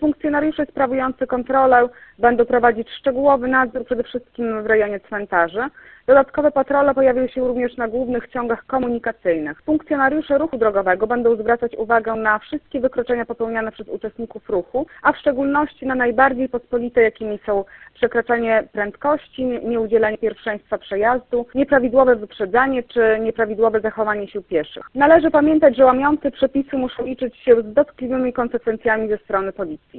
Funkcjonariusze sprawujący kontrolę będą prowadzić szczegółowy nadzór przede wszystkim w rejonie cmentarzy. Dodatkowe patrole pojawią się również na głównych ciągach komunikacyjnych. Funkcjonariusze ruchu drogowego będą zwracać uwagę na wszystkie wykroczenia popełniane przez uczestników ruchu, a w szczególności na najbardziej pospolite, jakimi są przekraczanie prędkości, nieudzielenie pierwszeństwa przejazdu, nieprawidłowe wyprzedzanie czy nieprawidłowe zachowanie się pieszych. Należy pamiętać, że łamiący przepisy muszą liczyć się z dotkliwymi konsekwencjami ze strony policji.